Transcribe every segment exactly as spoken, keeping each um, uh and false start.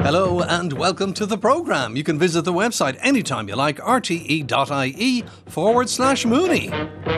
Hello and welcome to the programme. You can visit the website anytime you like, rte.ie forward slash Mooney.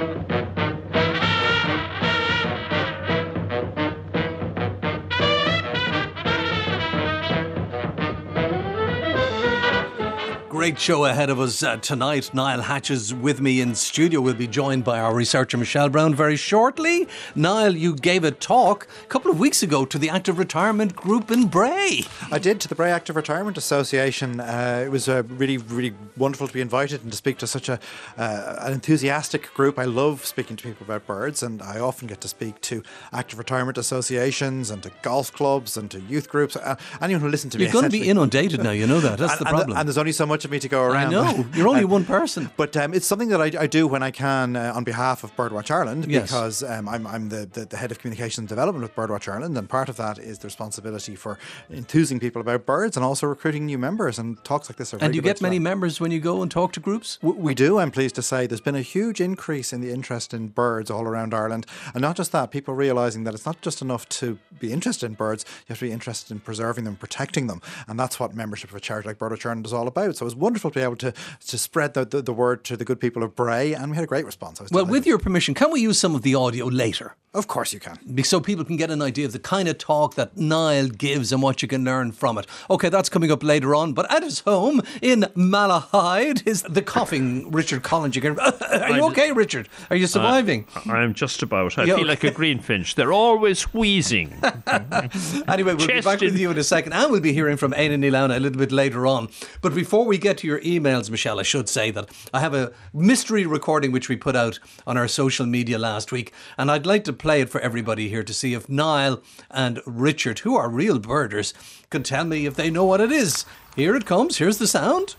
Great show ahead of us uh, tonight. Niall Hatch is with me in studio. We'll be joined by our researcher Michelle Brown very shortly. Niall, you gave a talk a couple of weeks ago to the Active Retirement Group in Bray. I did, to the Bray Active Retirement Association. Uh, it was uh, really, really wonderful to be invited and to speak to such a uh, an enthusiastic group. I love speaking to people about birds, and I often get to speak to Active Retirement Associations and to golf clubs and to youth groups. Uh, anyone who listens to me. You're going to be inundated now, you know that. That's and, the and problem. And there's only so much of me to go around. I know, you're only uh, one person. But um, it's something that I, I do when I can uh, on behalf of Birdwatch Ireland, yes. because um, I'm, I'm the, the, the head of communication and development with Birdwatch Ireland, and part of that is the responsibility for enthusing people about birds and also recruiting new members, and talks like this are very And do you good get many members when you go and talk to groups? W- we do, I'm pleased to say. There's been a huge increase in the interest in birds all around Ireland, and not just that, people realising that it's not just enough to be interested in birds, you have to be interested in preserving them, protecting them, and that's what membership of a charity like Birdwatch Ireland is all about. So it was wonderful to be able to, to spread the, the, the word to the good people of Bray, and we had a great response. I was well, delighted. with your permission, can we use some of the audio later? Of course you can. So people can get an idea of the kind of talk that Niall gives and what you can learn from it. OK, that's coming up later on. But at his home in Malahide is the coughing Richard Collins. You can, are you OK, Richard? Are you surviving? Uh, I'm just about. I You feel okay? like a greenfinch. They're always wheezing. Anyway, we'll be back Chested. with you in a second, and we'll be hearing from Éanna Níl a little bit later on. But before we get to your emails, Michelle, I should say that I have a mystery recording which we put out on our social media last week, and I'd like to play it for everybody here to see if Niall and Richard, who are real birders, can tell me if they know what it is. Here it comes. Here's the sound.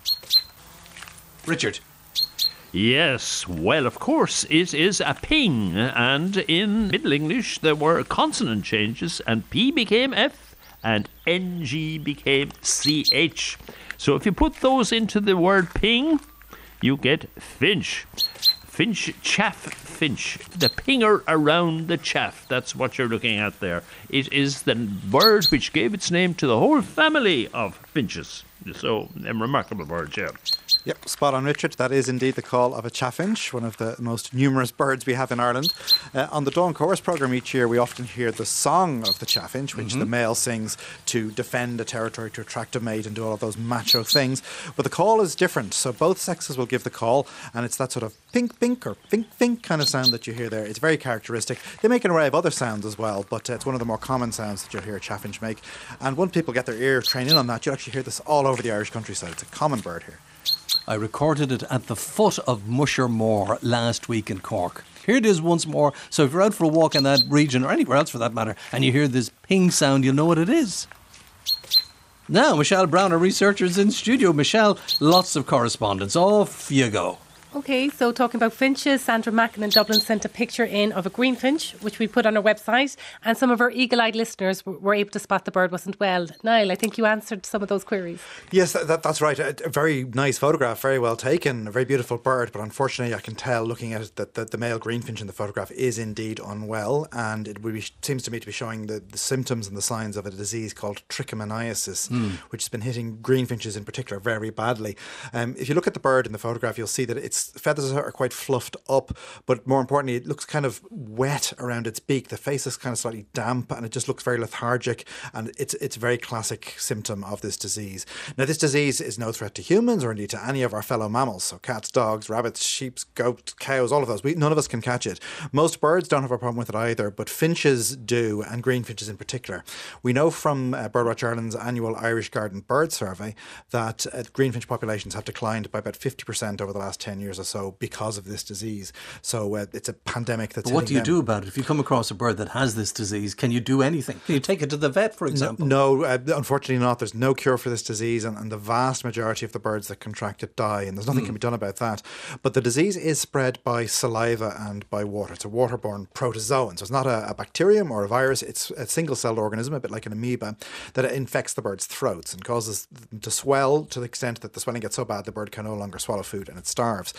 Richard. Yes, well, of course, it is a ping. And in Middle English, there were consonant changes, and P became F, and N G became C H. So if you put those into the word ping, you get finch. Finch, chaff, finch. The pinger around the chaff. That's what you're looking at there. It is the bird which gave its name to the whole family of finches. So, a remarkable bird, yeah. Yep, spot on, Richard. That is indeed the call of a chaffinch, one of the most numerous birds we have in Ireland. Uh, on the Dawn Chorus programme each year, we often hear the song of the chaffinch, which mm-hmm. the male sings to defend a territory, to attract a mate and do all of those macho things. But the call is different. So both sexes will give the call, and it's that sort of pink, pink or fink, fink kind of sound that you hear there. It's very characteristic. They make an array of other sounds as well, but uh, it's one of the more common sounds that you'll hear a chaffinch make. And once people get their ear trained in on that, you'll actually hear this all over the Irish countryside. It's a common bird here. I recorded it at the foot of Musher Moor last week in Cork. Here it is once more. So if you're out for a walk in that region, or anywhere else for that matter, and you hear this ping sound, you'll know what it is. Now, Michelle Brown, our researcher, is in studio. Michelle, lots of correspondence. Off you go. OK, so talking about finches, Sandra Mackin in Dublin sent a picture in of a greenfinch, which we put on our website, and some of our eagle-eyed listeners were able to spot the bird wasn't well. Niall, I think you answered some of those queries. Yes, that, that, that's right. A, a very nice photograph, very well taken, a very beautiful bird, but unfortunately I can tell looking at it that the, the male greenfinch in the photograph is indeed unwell, and it would be, seems to me to be showing the, the symptoms and the signs of a disease called trichomoniasis, mm. which has been hitting greenfinches in particular very badly. Um, if you look at the bird in the photograph, you'll see that its feathers are quite fluffed up, but more importantly, it looks kind of wet around its beak. The face is kind of slightly damp, and it just looks very lethargic, and it's it's a very classic symptom of this disease. Now, this disease is no threat to humans or indeed to any of our fellow mammals, so cats, dogs, rabbits, sheep, goats, cows, all of those. We, none of us can catch it. Most birds don't have a problem with it either, but finches do, and greenfinches in particular. We know from uh, Birdwatch Ireland's annual Irish Garden Bird Survey that uh, greenfinch populations have declined by about fifty percent over the last ten years or so because of this disease. So uh, it's a pandemic that's But what do you them. do about it? If you come across a bird that has this disease, can you do anything? Can you take it to the vet, for example? No, no uh, unfortunately not. There's no cure for this disease, and, and the vast majority of the birds that contract it die, and there's nothing mm. can be done about that. But the disease is spread by saliva and by water. It's a waterborne protozoan, so it's not a, a bacterium or a virus. It's a single-celled organism, a bit like an amoeba, that infects the bird's throats and causes them to swell to the extent that the swelling gets so bad the bird can no longer swallow food and it starves.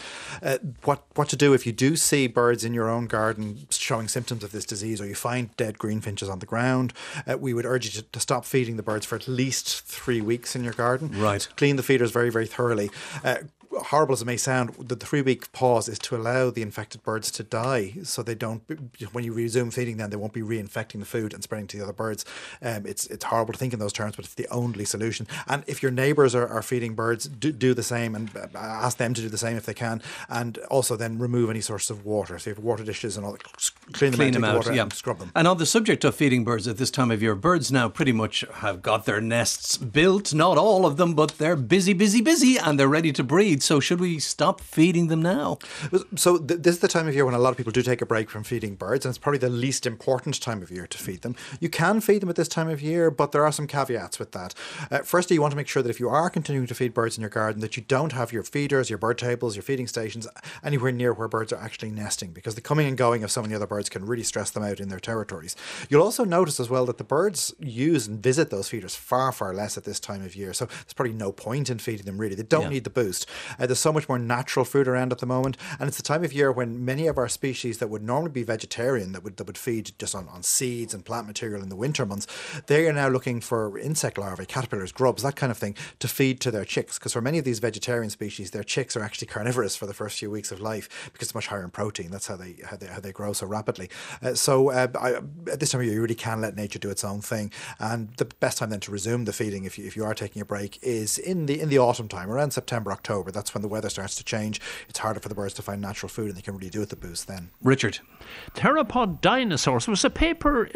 Uh, what what to do if you do see birds in your own garden showing symptoms of this disease, or you find dead greenfinches on the ground? Uh, we would urge you to, to stop feeding the birds for at least three weeks in your garden. Right. Clean the feeders very, very thoroughly. Uh, horrible as it may sound, the three-week pause is to allow the infected birds to die, so they don't, when you resume feeding them, they won't be reinfecting the food and spreading to the other birds. Um, it's it's horrible to think in those terms, but it's the only solution. And if your neighbours are, are feeding birds, do, do the same, and ask them to do the same if they can. And also then remove any source of water. So if you have water dishes and all that, clean them Clean out, them take the out, water yeah. and scrub them. And on the subject of feeding birds at this time of year, birds now pretty much have got their nests built. Not all of them, but they're busy, busy, busy, and they're ready to breed. So should we stop feeding them now? So th- this is the time of year when a lot of people do take a break from feeding birds, and it's probably the least important time of year to feed them. You can feed them at this time of year, but there are some caveats with that. Uh, firstly, you want to make sure that if you are continuing to feed birds in your garden, that you don't have your feeders, your bird tables, your feeding stations anywhere near where birds are actually nesting, because the coming and going of so many other birds can really stress them out in their territories. You'll also notice as well that the birds use and visit those feeders far, far less at this time of year. So there's probably no point in feeding them really. They don't yeah. need the boost. Uh, there's so much more natural food around at the moment, and it's the time of year when many of our species that would normally be vegetarian, that would that would feed just on, on seeds and plant material in the winter months, they are now looking for insect larvae, caterpillars, grubs, that kind of thing, to feed to their chicks, because for many of these vegetarian species, their chicks are actually carnivorous for the first few weeks of life because it's much higher in protein. That's how they how they, how they grow so rapidly. Uh, so uh, I, at this time of year, you really can let nature do its own thing, and the best time then to resume the feeding, if you, if you are taking a break, is in the in the autumn time, around September, October. That's when the weather starts to change. It's harder for the birds to find natural food, and they can really do with the boost then. Richard. Theropod dinosaurs. There was a paper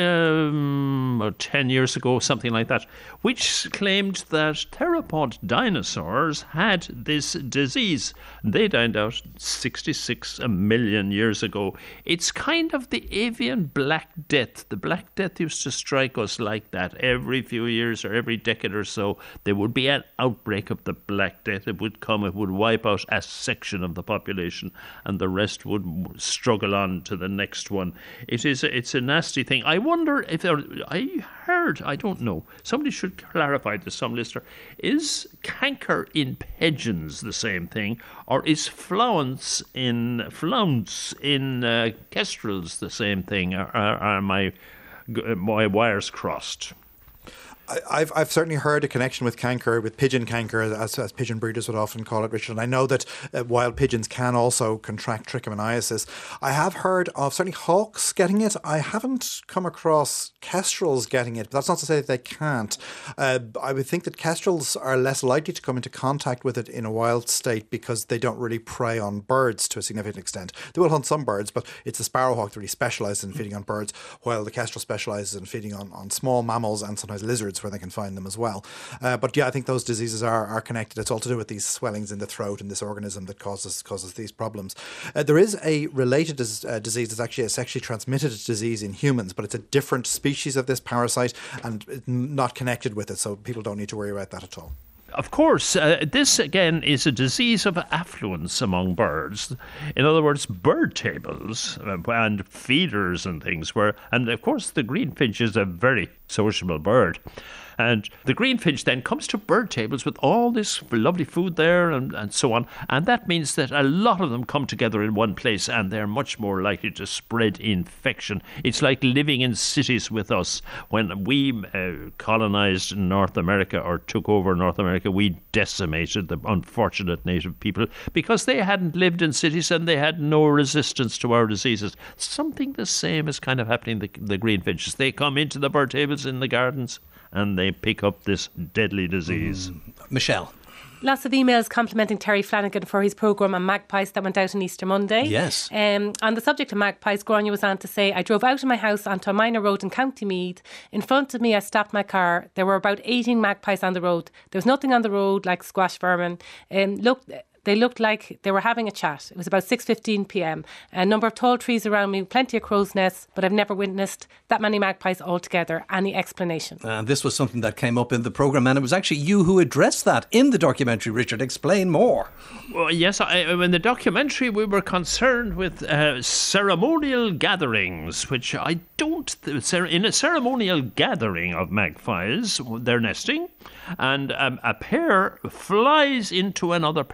um, about ten years ago, something like that, which claimed that theropod dinosaurs had this disease. They died out sixty-six million years ago. It's kind of the avian Black Death. The Black Death used to strike us like that every few years or every decade or so. There would be an outbreak of the Black Death. It would come, it would wipe out a section of the population, and the rest would struggle on to the next one. It is a, it's a nasty thing. I wonder if there, I heard, I don't know, somebody should clarify this, some listener, is canker in pigeons the same thing, or is flounce in flounce in uh, kestrels the same thing? Are, are, are my my wires crossed? I've I've certainly heard a connection with canker, with pigeon canker, as, as pigeon breeders would often call it, Richard. And I know that uh, wild pigeons can also contract trichomoniasis. I have heard of certainly hawks getting it. I haven't come across kestrels getting it, but that's not to say that they can't. Uh, I would think that kestrels are less likely to come into contact with it in a wild state because they don't really prey on birds to a significant extent. They will hunt some birds, but it's the sparrowhawk that really specialises in feeding on birds, while the kestrel specialises in feeding on, on small mammals and sometimes lizards, where they can find them as well. Uh, but yeah, I think those diseases are, are connected. It's all to do with these swellings in the throat and this organism that causes causes these problems. Uh, there is a related dis- uh, disease that's actually a sexually transmitted disease in humans, but it's a different species of this parasite and it's not connected with it, so people don't need to worry about that at all. Of course, uh, this again is a disease of affluence among birds. In other words, bird tables uh, and feeders and things were, and of course the greenfinch is a very sociable bird. And the greenfinch then comes to bird tables with all this lovely food there and, and so on. And that means that a lot of them come together in one place and they're much more likely to spread infection. It's like living in cities with us. When we uh, colonized North America or took over North America, we decimated the unfortunate native people because they hadn't lived in cities and they had no resistance to our diseases. Something the same is kind of happening to the greenfinches. They come into the bird tables in the gardens and they pick up this deadly disease. Mm. Michelle. Lots of emails complimenting Terry Flanagan for his programme on magpies that went out on Easter Monday. Yes. Um, on the subject of magpies, Grania was on to say, I drove out of my house onto a minor road in County Meath. In front of me, I stopped my car. There were about eighteen magpies on the road. There was nothing on the road like squash vermin. Um, look... They looked like they were having a chat. It was about six fifteen p.m. A number of tall trees around me, plenty of crow's nests, but I've never witnessed that many magpies altogether. Any explanation? And this was something that came up in the programme, and it was actually you who addressed that in the documentary, Richard. Explain more. Well, yes, I, in the documentary we were concerned with uh, ceremonial gatherings, which I don't... In a ceremonial gathering of magpies, they're nesting, and um, a pair flies into another pair's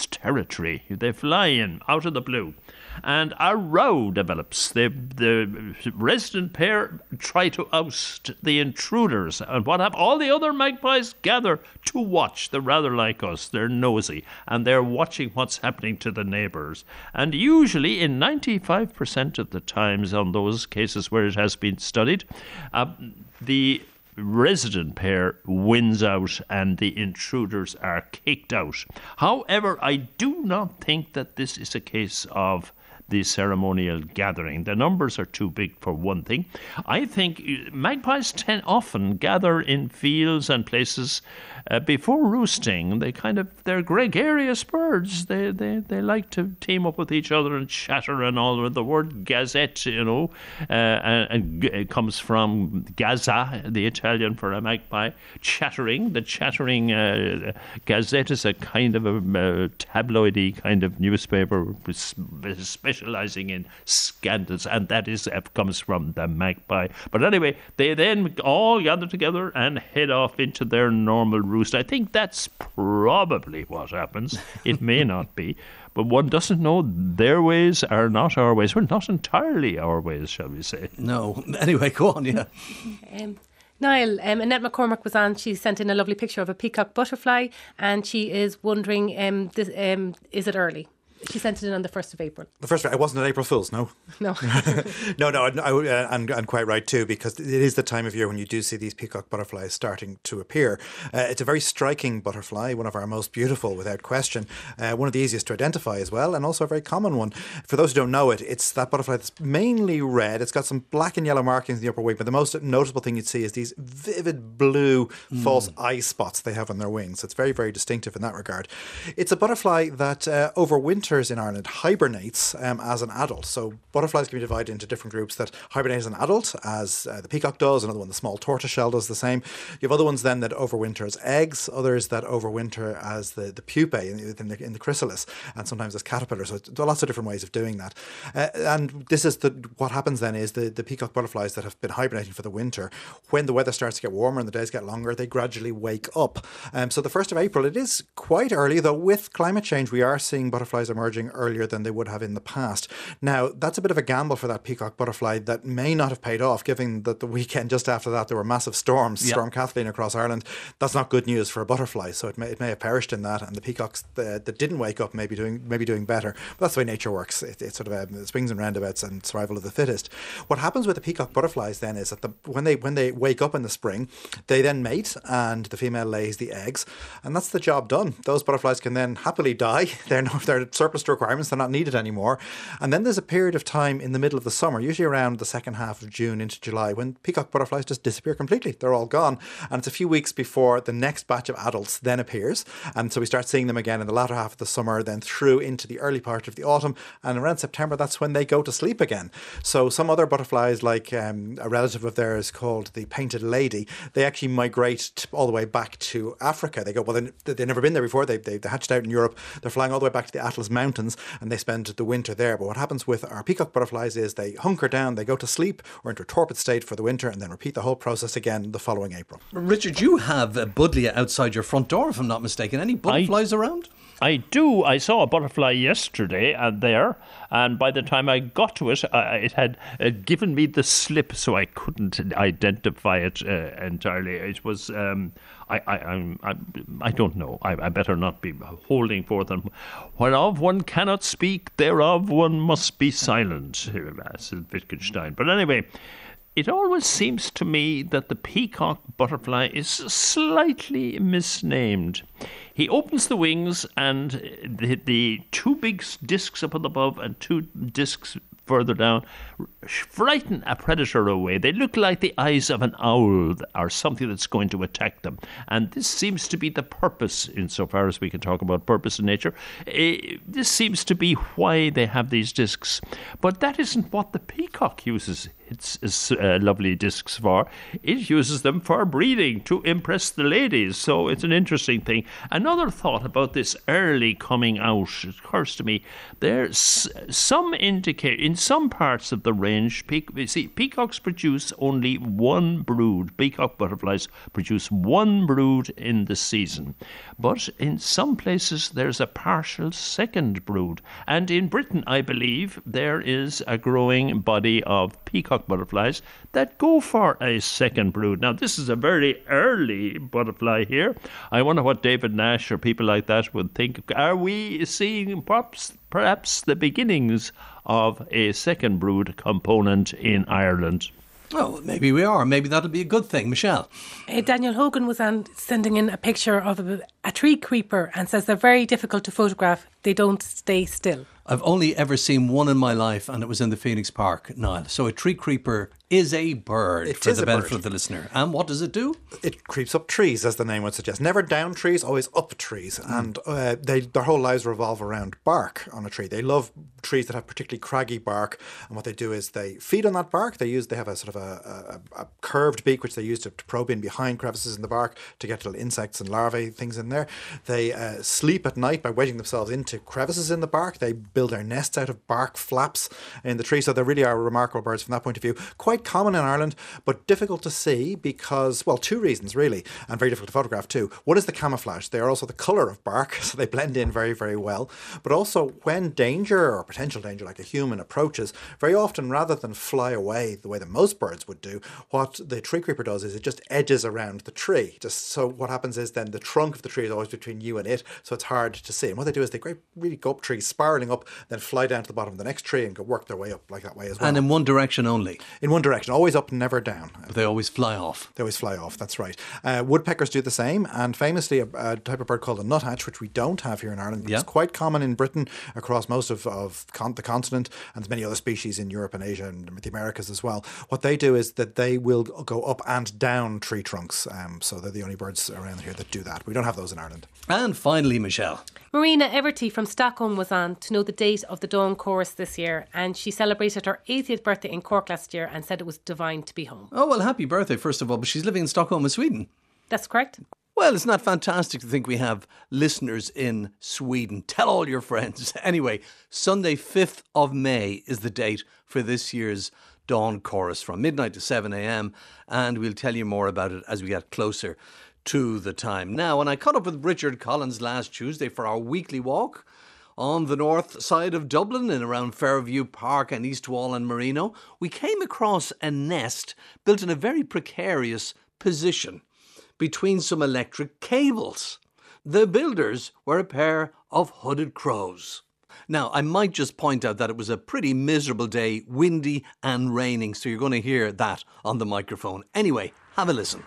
whose territory they fly in out of the blue. And a row develops. The, the resident pair try to oust the intruders. And what happens? All the other magpies gather to watch. They're rather like us. They're nosy. And they're watching what's happening to the neighbours. And usually, in ninety-five percent of the times on those cases where it has been studied, uh, the resident pair wins out and the intruders are kicked out. However, I do not think that this is a case of the ceremonial gathering. The numbers are too big for one thing. I think magpies tend often gather in fields and places uh, before roosting. They kind of, they're gregarious birds. They, they they like to team up with each other and chatter and all. The word gazette, you know, uh, and, and it comes from gazza, the Italian for a magpie. Chattering. The chattering uh, gazette is a kind of a uh, tabloidy kind of newspaper, especially specialising in scandals, and that is uh, comes from the magpie. But anyway, they then all gather together and head off into their normal roost. I think that's probably what happens. It may not be, but one doesn't know. Their ways are not our ways. Well, not entirely our ways, shall we say. No. Anyway, go on, yeah. Um, Niall, um, Annette McCormack was on. She sent in a lovely picture of a peacock butterfly, and she is wondering, um, this, um, is it early? She sent it in on the first of April. The first, it wasn't an April Fool's, no? No. no, no, I, uh, and, and quite right too, because it is the time of year when you do see these peacock butterflies starting to appear. Uh, it's a very striking butterfly, one of our most beautiful without question, uh, one of the easiest to identify as well, and also a very common one. For those who don't know it, it's that butterfly that's mainly red. It's got some black and yellow markings in the upper wing, but the most notable thing you'd see is these vivid blue mm. false eye spots they have on their wings. It's very, very distinctive in that regard. It's a butterfly that uh, overwinters in Ireland, hibernates um, as an adult. So butterflies can be divided into different groups that hibernate as an adult, as uh, the peacock does, another one, the small tortoiseshell, does the same. You have other ones then that overwinter as eggs, others that overwinter as the, the pupae in the, in, the, in the chrysalis, and sometimes as caterpillars. So there are lots of different ways of doing that. Uh, and this is the what happens then is the, the peacock butterflies that have been hibernating for the winter, when the weather starts to get warmer and the days get longer, they gradually wake up. Um, so the first of April, it is quite early, though with climate change, we are seeing butterflies emerging earlier than they would have in the past. Now, that's a bit of a gamble for that peacock butterfly that may not have paid off, given that the weekend just after that there were massive storms, yep. Storm Kathleen across Ireland. That's not good news for a butterfly, so it may, it may have perished in that, and the peacocks that, that didn't wake up may be doing, may be doing better. But that's the way nature works. It, it's sort of a, swings and roundabouts and survival of the fittest. What happens with the peacock butterflies then is that the, when they when they wake up in the spring, they then mate, and the female lays the eggs, and that's the job done. Those butterflies can then happily die. They're, no, they're surplus to requirements. They're not needed anymore. And then there's a period of time in the middle of the summer, usually around the second half of June into July, when peacock butterflies just disappear completely. They're all gone. And it's a few weeks before the next batch of adults then appears. And so we start seeing them again in the latter half of the summer, then through into the early part of the autumn. And around September, that's when they go to sleep again. So some other butterflies, like um, a relative of theirs called the painted lady, they actually migrate all the way back to Africa. They go, well, they, they've never been there before. They, they, they hatched out in Europe. They're flying all the way back to the Atlas Mountains, and they spend the winter there. But what happens with our peacock butterflies is they hunker down, they go to sleep or into a torpid state for the winter, and then repeat the whole process again the following April. Richard, you have a buddleia outside your front door, if I'm not mistaken. Any butterflies I, around? I do. I saw a butterfly yesterday and there, and by the time I got to it, uh, it had uh, given me the slip, so I couldn't identify it uh, entirely. It was... Um, I, I, I'm, I, I don't know. I, I better not be holding forth. And whereof one cannot speak, thereof one must be silent, said Wittgenstein. But anyway, it always seems to me that the peacock butterfly is slightly misnamed. He opens the wings, and the, the two big discs up above and two discs further down frighten a predator away. They look like the eyes of an owl or something that's going to attack them. And this seems to be the purpose, insofar as we can talk about purpose in nature. Uh, this seems to be why they have these discs. But that isn't what the peacock uses its, its uh, lovely discs for. It uses them for breeding, to impress the ladies. So it's an interesting thing. Another thought about this early coming out, it occurs to me, there's some indication, in some parts of the range, pe- see, peacocks produce only one brood. Peacock butterflies produce one brood in the season. But in some places, there's a partial second brood. And in Britain, I believe, there is a growing body of peacock butterflies that go for a second brood. Now, this is a very early butterfly here. I wonder what David Nash or people like that would think. Are we seeing perhaps, perhaps the beginnings of a second brood component in Ireland? Oh, maybe we are. Maybe that'll be a good thing. Michelle? Uh, Daniel Hogan was on sending in a picture of a, a tree creeper and says they're very difficult to photograph. They don't stay still. I've only ever seen one in my life, and it was in the Phoenix Park, Niall. So a tree creeper is a bird, it for is the a benefit bird. of the listener. And what does it do? It creeps up trees, as the name would suggest. Never down trees, always up trees. Mm. And uh, they their whole lives revolve around bark on a tree. They love trees that have particularly craggy bark. And what they do is they feed on that bark. They use they have a sort of a, a, a curved beak, which they use to, to probe in behind crevices in the bark to get little insects and larvae, things in there. They uh, sleep at night by wedging themselves into crevices in the bark. They build their nests out of bark flaps in the tree. So they really are remarkable birds from that point of view. Quite common in Ireland, but difficult to see because, well, two reasons really, and very difficult to photograph too. One is the camouflage. They are also the colour of bark, so they blend in very, very well. But also when danger or potential danger like a human approaches, very often rather than fly away the way that most birds would do, what the tree creeper does is it just edges around the tree. Just so what happens is then the trunk of the tree is always between you and it, so it's hard to see. And what they do is they great, really go up trees, spiralling up, then fly down to the bottom of the next tree and go work their way up like that way as well. And in one direction only. In one direction, always up, never down. But they always fly off. They always fly off, that's right. Uh, woodpeckers do the same, and famously a, a type of bird called a nuthatch, which we don't have here in Ireland, but yeah. it's quite common in Britain, across most of, of con- the continent, and there's many other species in Europe and Asia and the Americas as well. What they do is that they will go up and down tree trunks, um, so they're the only birds around here that do that. We don't have those in Ireland. And finally, Michelle. Marina Everty from Stockholm was on to know the date of the Dawn Chorus this year, and she celebrated her eightieth birthday in Cork last year and said it was divine to be home. Oh, well, happy birthday, first of all, but she's living in Stockholm in Sweden. That's correct. Well, it's not fantastic to think we have listeners in Sweden. Tell all your friends. Anyway, Sunday, fifth of May is the date for this year's Dawn Chorus from midnight to seven a.m. and we'll tell you more about it as we get closer to the time. Now, when I caught up with Richard Collins last Tuesday for our weekly walk on the north side of Dublin and around Fairview Park and East Wall and Marino, we came across a nest built in a very precarious position between some electric cables. The builders were a pair of hooded crows. Now, I might just point out that it was a pretty miserable day, windy and raining, so you're going to hear that on the microphone. Anyway, have a listen.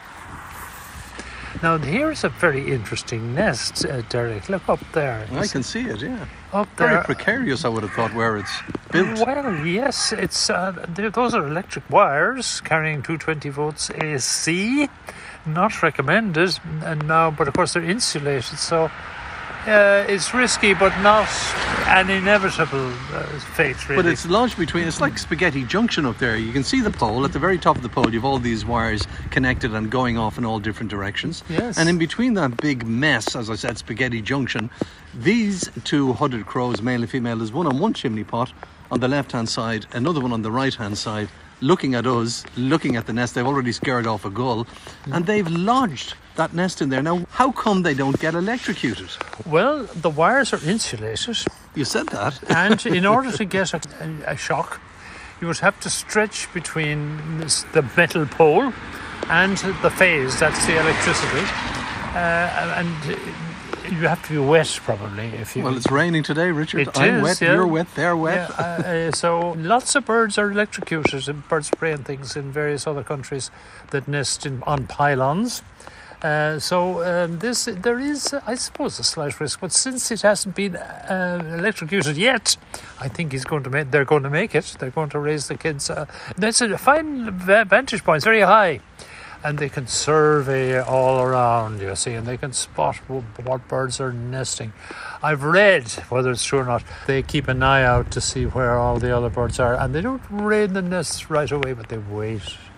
Now, here's a very interesting nest, uh, Derek. Look up there. I can see it, yeah. Up there. Very precarious, I would have thought, where it's built. Well, yes, it's uh, those are electric wires carrying two hundred twenty volts A C. Not recommended, and now, but of course they're insulated, so uh, it's risky, but not an inevitable uh, fate, really. But it's lodged between, it's like Spaghetti Junction up there. You can see the pole. At the very top of the pole, you've all these wires connected and going off in all different directions. Yes. And in between that big mess, as I said, Spaghetti Junction, these two hooded crows, male and female, there's one on one chimney pot on the left-hand side, another one on the right-hand side, looking at us, looking at the nest. They've already scared off a gull, and they've lodged that nest in there. Now, how come they don't get electrocuted? Well, the wires are insulated, You said that. and in order to get a, a shock, you would have to stretch between this, the metal pole and the phase, that's the electricity, uh, and you have to be wet, probably. If you Well, it's raining today, Richard. It I'm is, wet, yeah. you're wet, they're wet. Yeah, uh, uh, so lots of birds are electrocuted, and bird spray and things in various other countries that nest in, on pylons. Uh, so um, this there is, uh, I suppose, a slight risk, but since it hasn't been uh, electrocuted yet, I think he's going to make. They're going to make it. They're going to raise the kids. Uh, that's a fine vantage point, very high. And they can survey all around, you see, and they can spot what birds are nesting. I've read, whether it's true or not, they keep an eye out to see where all the other birds are, and they don't raid the nests right away, but they wait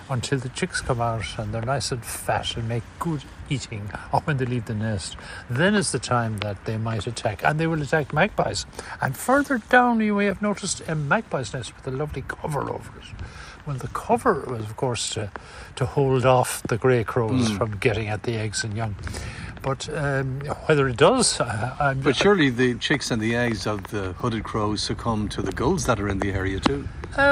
until the chicks come out and they're nice and fat and make good eating, or when they leave the nest. Then is the time that they might attack, and they will attack magpies. And further down you may have noticed a magpie's nest with a lovely cover over it. Well, the cover was, of course, to, to hold off the grey crows mm. from getting at the eggs and young. But um, whether it does... Uh, I'm, but surely the chicks and the eggs of the hooded crows succumb to the gulls that are in the area too.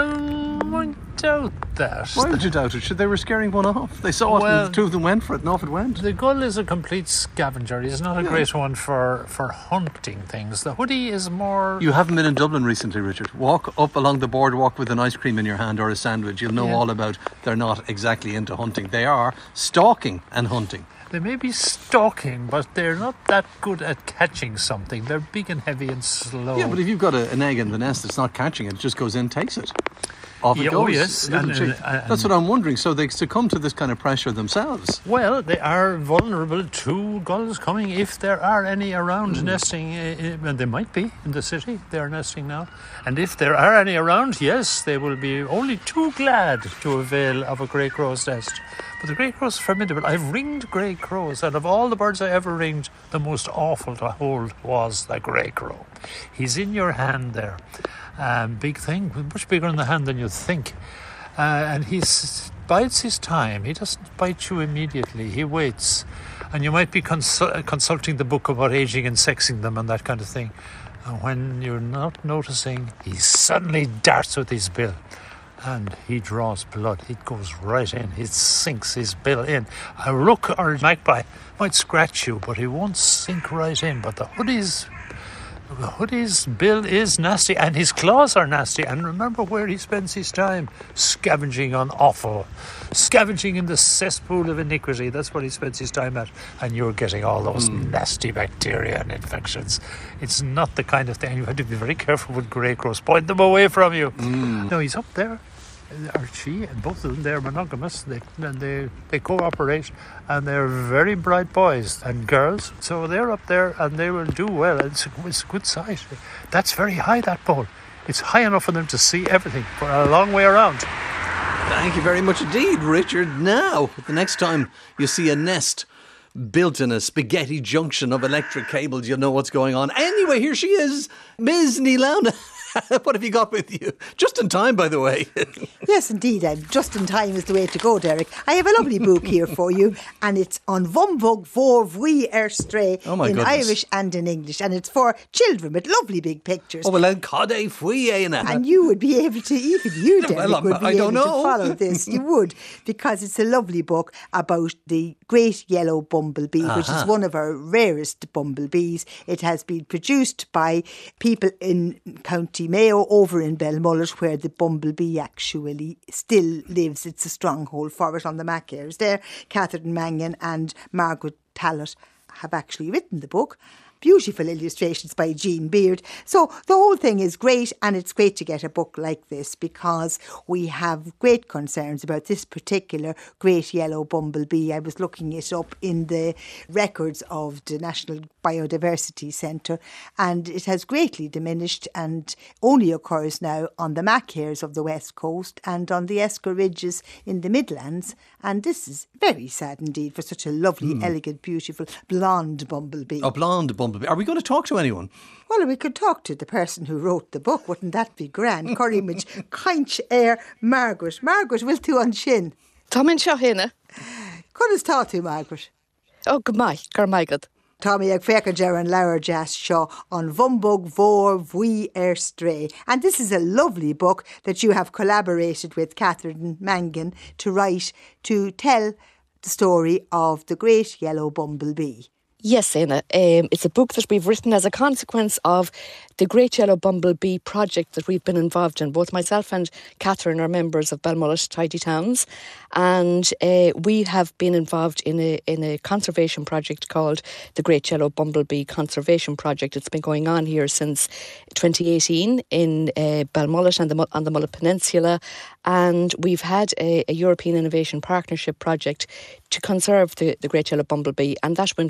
Um, I doubt that. Why would you doubt it? Should they were scaring one off? They saw it well, and the two of them went for it and off it went. The gull is a complete scavenger. He's not a yeah. great one for, for hunting things. The hoodie is more... You haven't been in Dublin recently, Richard. Walk up along the boardwalk with an ice cream in your hand or a sandwich. You'll know yeah. all about they're not exactly into hunting. They are stalking and hunting. They may be stalking, but they're not that good at catching something. They're big and heavy and slow. Yeah, but if you've got a, an egg in the nest, it's not catching it. It just goes in, takes it. Off it yeah, goes. Oh, yes. And, and, and, That's what I'm wondering. So they succumb to this kind of pressure themselves. Well, they are vulnerable to gulls coming, if there are any around mm. nesting. Uh, and they might be in the city. They are nesting now. And if there are any around, yes, they will be only too glad to avail of a grey crow's nest. But the grey crow's formidable. I've ringed grey crows, and of all the birds I ever ringed, the most awful to hold was the grey crow. He's in your hand there. Um, big thing, much bigger in the hand than you think. Uh, and he bides his time. He doesn't bite you immediately. He waits. And you might be consul- consulting the book about aging and sexing them and that kind of thing. And when you're not noticing, he suddenly darts with his bill. And he draws blood. It goes right in. It sinks his bill in. A rook or a magpie might scratch you, but he won't sink right in. But the hoodie's, the hoodie's bill is nasty, and his claws are nasty. And remember where he spends his time? Scavenging on offal. Scavenging in the cesspool of iniquity. That's what he spends his time at. And you're getting all those mm. nasty bacteria and infections. It's not the kind of thing. You have to be very careful with grey crows. Point them away from you. Mm. No, he's up there. Or she, and both of them, they're monogamous. They and they they cooperate, and they're very bright boys and girls. So they're up there, and they will do well. It's a, it's a good sight. That's very high, that pole. It's high enough for them to see everything for a long way around. Thank you very much indeed, Richard. Now, the next time you see a nest built in a spaghetti junction of electric cables, you'll know what's going on. Anyway, here she is, Miz Nilauna. What have you got with you? Just in time, by the way. Yes, indeed. I'm just in time is the way to go, Derek. I have a lovely book here for you, and it's on Vumbug vor vui er stray oh my in goodness. Irish and in English, and it's for children with lovely big pictures. Oh, well, then, cade fui, and you would be able to, even you, Derek, well, would be I don't able know. to follow this. You would, because it's a lovely book about the great yellow bumblebee, uh-huh. which is one of our rarest bumblebees. It has been produced by people in County Mayo over in Belmullet, where the bumblebee actually still lives. It's a stronghold for it on the Macairs there. Catherine Mangan and Margaret Tallett have actually written the book. Beautiful illustrations by Jean Beard. So the whole thing is great, and it's great to get a book like this because we have great concerns about this particular great yellow bumblebee. I was looking it up in the records of the National Biodiversity Centre, and it has greatly diminished and only occurs now on the Macairs of the west coast and on the Esker Ridges in the Midlands. And this is very sad indeed for such a lovely, mm. elegant, beautiful blonde bumblebee. A blonde bumblebee. Are we going to talk to anyone? Well, we could talk to the person who wrote the book. Wouldn't that be grand? Corrimage, Kainch Air, Margaret. Margaret, will to on shin. Támin seo héna. Could us talk to Margaret? Oh, good my, Carmigad. Tommy ag fecha jar an leabhar deas seo on Vumbug vor vui er stray. And this is a lovely book that you have collaborated with Catherine Mangan to write to tell the story of the great yellow bumblebee. Yes, Anna. Um, it's a book that we've written as a consequence of the Great Yellow Bumblebee project that we've been involved in. Both myself and Catherine are members of Belmullet Tidy Towns, and uh, we have been involved in a in a conservation project called the Great Yellow Bumblebee Conservation Project. It's been going on here since twenty eighteen in uh, Belmullet and the, on the Mullet Peninsula, and we've had a, a European Innovation Partnership project to conserve the, the Great Yellow Bumblebee, and that went really well.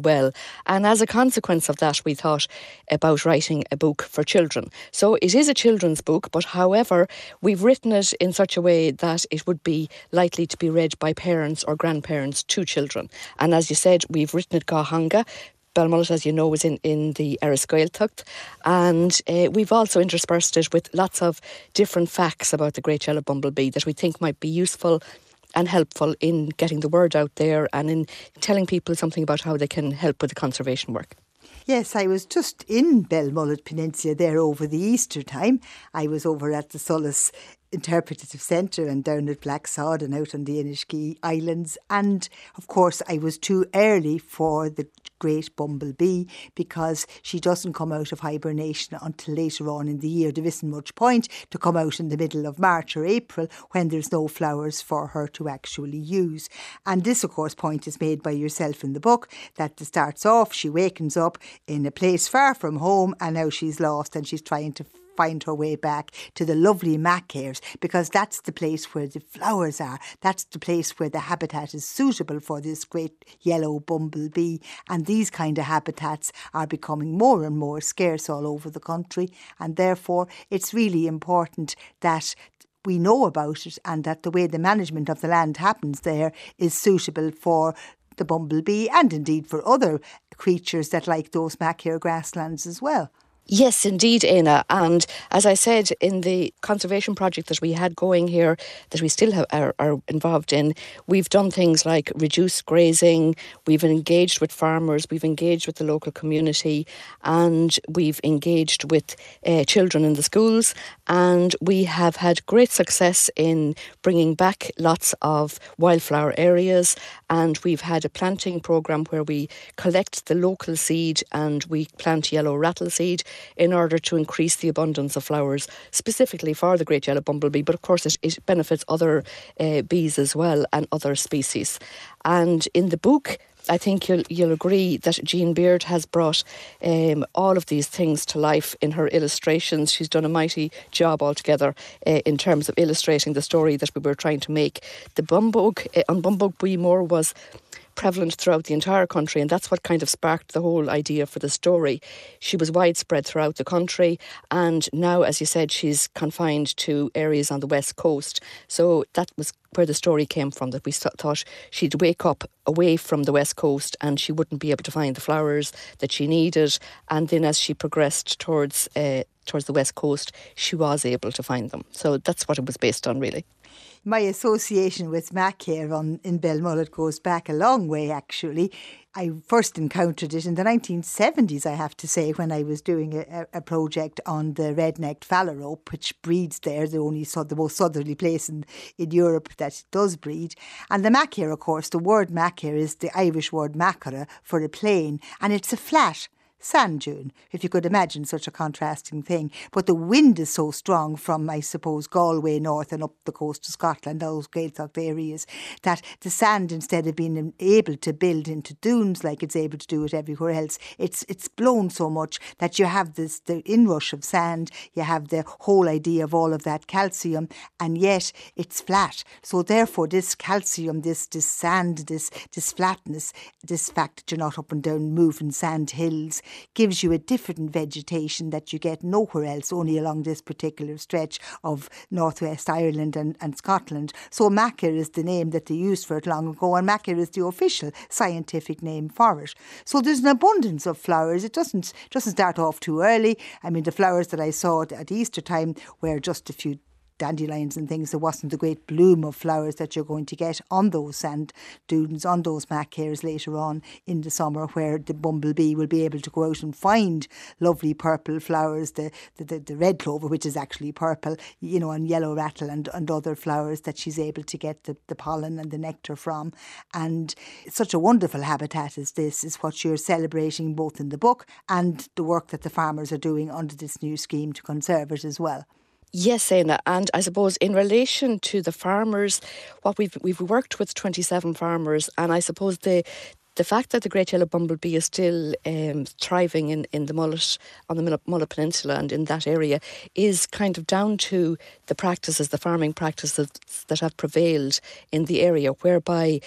well. And as a consequence of that, we thought about writing a book for children. So it is a children's book, but however, we've written it in such a way that it would be likely to be read by parents or grandparents to children. And as you said, we've written it Gahanga. Balmullet, as you know, was in, in the Eris Gaeltacht, and uh, we've also interspersed it with lots of different facts about the great yellow bumblebee that we think might be useful and helpful in getting the word out there and in telling people something about how they can help with the conservation work. Yes, I was just in Belmullet Peninsula there over the Easter time. I was over at the Solis Interpretative Centre and down at Blacksod and out on the Inishkea Islands. And of course, I was too early for the great bumblebee because she doesn't come out of hibernation until later on in the year. There isn't much point to come out in the middle of March or April when there's no flowers for her to actually use. And this, of course, point is made by yourself in the book, that it starts off, she wakens up in a place far from home and now she's lost and she's trying to find her way back to the lovely Macaires, because that's the place where the flowers are. That's the place where the habitat is suitable for this great yellow bumblebee. And these kind of habitats are becoming more and more scarce all over the country. And therefore, it's really important that we know about it and that the way the management of the land happens there is suitable for the bumblebee and indeed for other creatures that like those Macaire grasslands as well. Yes, indeed, Éanna. And as I said, in the conservation project that we had going here, that we still have, are, are involved in, we've done things like reduce grazing, we've engaged with farmers, we've engaged with the local community, and we've engaged with uh, children in the schools, and we have had great success in bringing back lots of wildflower areas, and we've had a planting programme where we collect the local seed and we plant yellow rattle seed in order to increase the abundance of flowers, specifically for the great yellow bumblebee, but of course it, it benefits other uh, bees as well and other species. And in the book, I think you'll, you'll agree that Jean Beard has brought um, all of these things to life in her illustrations. She's done a mighty job altogether uh, in terms of illustrating the story that we were trying to make. The bumbug uh, on Bumbug Bee Moor was prevalent throughout the entire country, and that's what kind of sparked the whole idea for the story. She was widespread throughout the country, and now, as you said, she's confined to areas on the west coast. So that was where the story came from, that we thought she'd wake up away from the west coast and she wouldn't be able to find the flowers that she needed, and then as she progressed towards uh, towards the west coast, she was able to find them. So that's what it was based on, really. My association with Macaire on in Belmullet goes back a long way, actually. I first encountered it in the nineteen seventies, I have to say, when I was doing a, a project on the red-necked phalarope, which breeds there, the only the most southerly place in, in Europe that does breed. And the Macaire, of course, the word Macaire is the Irish word macara for a plain, and it's a flat sand dune, if you could imagine such a contrasting thing. But the wind is so strong from, I suppose, Galway north and up the coast of Scotland, those Gaeltacht areas, that the sand, instead of being able to build into dunes like it's able to do it everywhere else, it's it's blown so much that you have this the inrush of sand, you have the whole idea of all of that calcium, and yet it's flat. So therefore this calcium, this this sand, this this flatness, this fact that you're not up and down moving sand hills, gives you a different vegetation that you get nowhere else, only along this particular stretch of northwest Ireland and, and Scotland. So Macaire is the name that they used for it long ago, and Macaire is the official scientific name for it. So there's an abundance of flowers. It doesn't doesn't start off too early. I mean, the flowers that I saw at Easter time were just a few dandelions and things. There wasn't the great bloom of flowers that you're going to get on those sand dunes, on those Macaires later on in the summer, where the bumblebee will be able to go out and find lovely purple flowers, the the, the, the red clover, which is actually purple, you know, and yellow rattle and, and other flowers that she's able to get the, the pollen and the nectar from. And such a wonderful habitat as this is what you're celebrating both in the book and the work that the farmers are doing under this new scheme to conserve it as well. Yes, Éanna, and I suppose in relation to the farmers, what we've we've worked with twenty-seven farmers, and I suppose the the fact that the great yellow bumblebee is still um, thriving in, in the Mullet, on the Mullet Peninsula and in that area, is kind of down to the practices, the farming practices that have prevailed in the area, whereby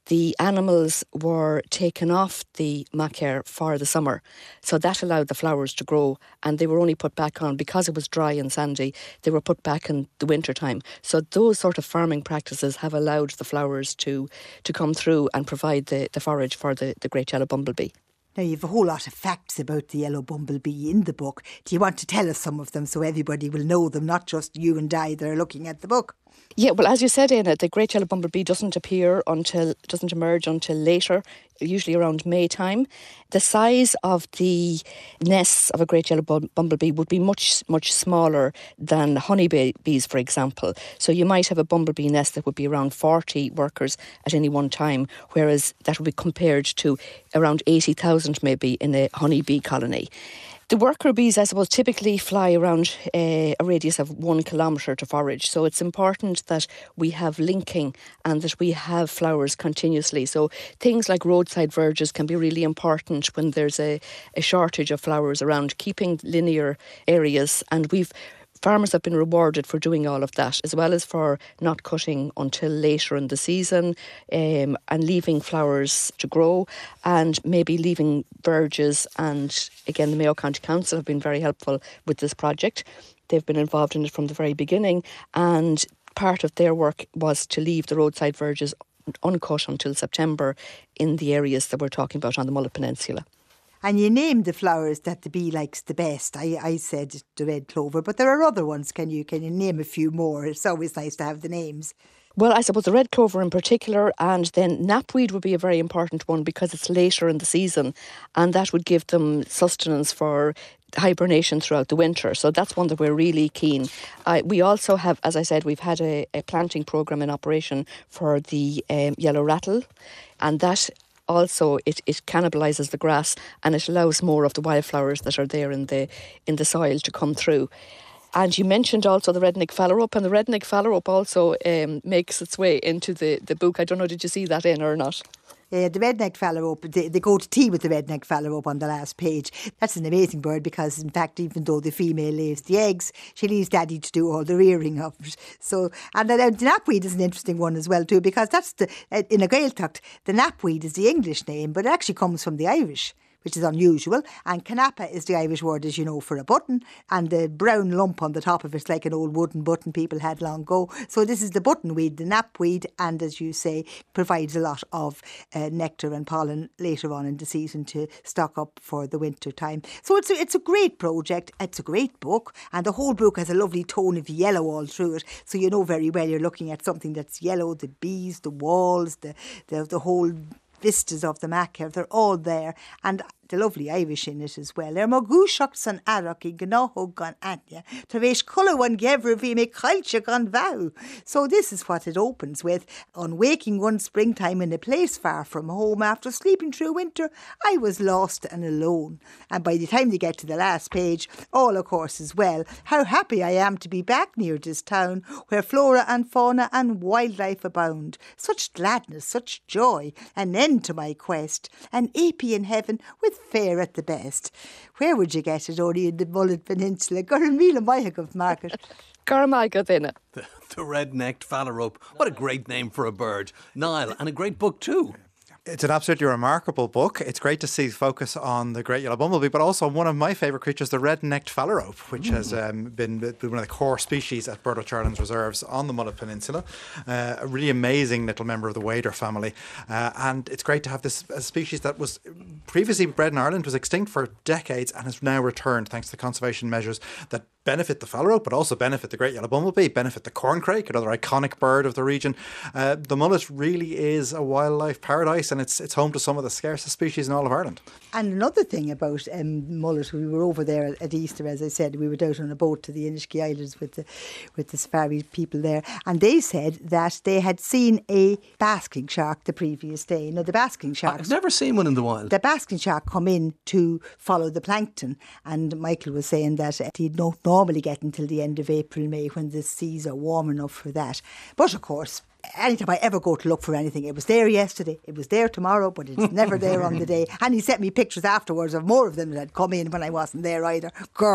the animals were taken off the macaire for the summer. So that allowed the flowers to grow, and they were only put back on because it was dry and sandy. They were put back in the winter time. So those sort of farming practices have allowed the flowers to, to come through and provide the, the forage for the, the great yellow bumblebee. Now, you have a whole lot of facts about the yellow bumblebee in the book. Do you want to tell us some of them so everybody will know them, not just you and I that are looking at the book? Yeah, well, as you said, Éanna, the great yellow bumblebee doesn't appear until, doesn't emerge until later, usually around May time. The size of the nests of a great yellow bumblebee would be much, much smaller than honeybees, for example. So you might have a bumblebee nest that would be around forty workers at any one time, whereas that would be compared to around eighty thousand maybe in a honeybee colony. The worker bees, I suppose, typically fly around uh, a radius of one kilometre to forage. So it's important that we have linking and that we have flowers continuously. So things like roadside verges can be really important when there's a, a shortage of flowers around, keeping linear areas. And we've farmers have been rewarded for doing all of that, as well as for not cutting until later in the season um, and leaving flowers to grow and maybe leaving verges. And again, the Mayo County Council have been very helpful with this project. They've been involved in it from the very beginning, and part of their work was to leave the roadside verges uncut until September in the areas that we're talking about on the Mullet Peninsula. And you named the flowers that the bee likes the best. I, I said the red clover, but there are other ones. Can you can you name a few more? It's always nice to have the names. Well, I suppose the red clover in particular, and then knapweed would be a very important one because it's later in the season, and that would give them sustenance for hibernation throughout the winter. So that's one that we're really keen. Uh, we also have, as I said, we've had a, a planting programme in operation for the um, yellow rattle, and that also it, it cannibalises the grass and it allows more of the wildflowers that are there in the in the soil to come through. And you mentioned also the redneck phalarope, and the redneck phalarope also um, makes its way into the, the book. I don't know, did you see that in or not? Uh, the redneck phalarope, they, they go to tea with the redneck phalarope on the last page. That's an amazing bird because, in fact, even though the female lays the eggs, she leaves daddy to do all the rearing of it. So, and the, the knapweed is an interesting one as well too, because that's the in a Gaeltacht, the knapweed is the English name, but it actually comes from the Irish, which is unusual. And canapa is the Irish word, as you know, for a button. And the brown lump on the top of it's like an old wooden button people had long ago. So this is the buttonweed, the knapweed, and as you say, provides a lot of uh, nectar and pollen later on in the season to stock up for the winter time. So it's a, it's a great project. It's a great book. And the whole book has a lovely tone of yellow all through it. So you know very well you're looking at something that's yellow, the bees, the walls, the the, the whole vistas of the macaire, they're all there, and the lovely Irish in it as well. Er mo gúiseacht san arach I gnáthóg gan anya, tar bheis culawan gever vi me cailche gan vow. So this is what it opens with. On waking one springtime in a place far from home, after sleeping through winter, I was lost and alone. And by the time they get to the last page, all of course as well, how happy I am to be back near this town, where flora and fauna and wildlife abound. Such gladness, such joy, an end to my quest, an apy in heaven with fair at the best. Where would you get it? Only in the Mullet Peninsula. Gormila Mayagov Market. Gormaiga then. The, the red-necked phalarope. What a great name for a bird. Niall, and a great book too. It's an absolutely remarkable book. It's great to see focus on the great yellow bumblebee, but also one of my favourite creatures, the red-necked phalarope, which has um, been, been one of the core species at Birdwatch Ireland's reserves on the Mullet Peninsula. Uh, a really amazing little member of the wader family. Uh, and it's great to have this a species that was previously bred in Ireland, was extinct for decades, and has now returned thanks to conservation measures that benefit the phalarope, but also benefit the great yellow bumblebee, benefit the corncrake, another iconic bird of the region. Uh, the mullet really is a wildlife paradise, and it's it's home to some of the scarcest species in all of Ireland. And another thing about um, mullet, we were over there at Easter, as I said, we went out on a boat to the Inishki Islands with the with the safari people there, and they said that they had seen a basking shark the previous day. Now, the basking shark, I've never seen one in the wild. The basking shark come in to follow the plankton, and Michael was saying that he'd not normally get until the end of April, May, when the seas are warm enough for that. But of course, anytime I ever go to look for anything, it was there yesterday, it was there tomorrow, but it's never there on the day. And he sent me pictures afterwards of more of them that had come in when I wasn't there either. Grr.